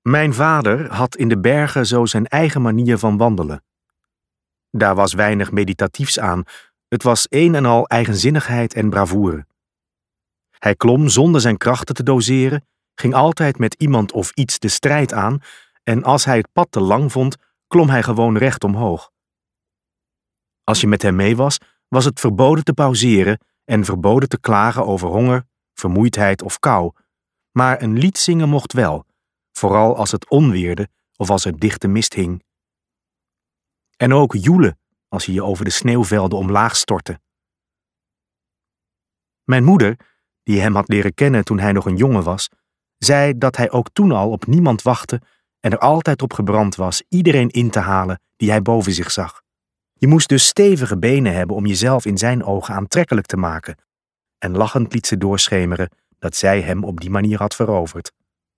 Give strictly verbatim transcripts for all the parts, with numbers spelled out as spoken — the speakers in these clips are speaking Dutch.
Mijn vader had in de bergen zo zijn eigen manier van wandelen. Daar was weinig meditatiefs aan, het was een en al eigenzinnigheid en bravoure. Hij klom zonder zijn krachten te doseren, ging altijd met iemand of iets de strijd aan en als hij het pad te lang vond, klom hij gewoon recht omhoog. Als je met hem mee was, was het verboden te pauzeren en verboden te klagen over honger, vermoeidheid of kou, maar een lied zingen mocht wel, vooral als het onweerde of als er dichte mist hing. En ook joelen als je je over de sneeuwvelden omlaag stortte. Mijn moeder, die hem had leren kennen toen hij nog een jongen was, zei dat hij ook toen al op niemand wachtte en er altijd op gebrand was iedereen in te halen die hij boven zich zag. Je moest dus stevige benen hebben om jezelf in zijn ogen aantrekkelijk te maken, en lachend liet ze doorschemeren dat zij hem op die manier had veroverd.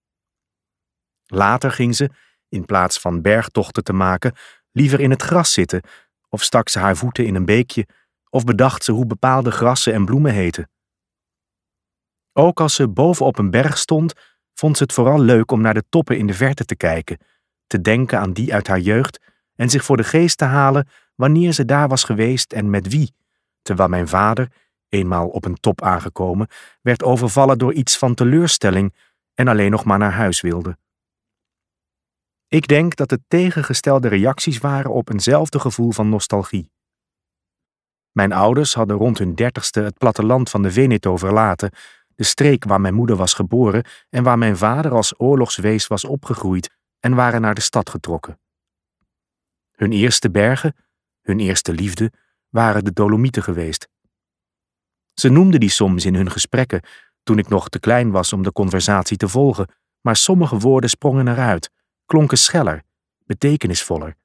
Later ging ze, in plaats van bergtochten te maken, liever in het gras zitten, of stak ze haar voeten in een beekje, of bedacht ze hoe bepaalde grassen en bloemen heten. Ook als ze bovenop een berg stond, vond ze het vooral leuk om naar de toppen in de verte te kijken, te denken aan die uit haar jeugd en zich voor de geest te halen wanneer ze daar was geweest en met wie, terwijl mijn vader, eenmaal op een top aangekomen, werd overvallen door iets van teleurstelling en alleen nog maar naar huis wilde. Ik denk dat het tegengestelde reacties waren op eenzelfde gevoel van nostalgie. Mijn ouders hadden rond hun dertigste het platteland van de Veneto verlaten, de streek waar mijn moeder was geboren en waar mijn vader als oorlogswees was opgegroeid, en waren naar de stad getrokken. Hun eerste bergen, hun eerste liefde, waren de Dolomieten geweest. Ze noemden die soms in hun gesprekken, toen ik nog te klein was om de conversatie te volgen, maar sommige woorden sprongen eruit, klonken scheller, betekenisvoller,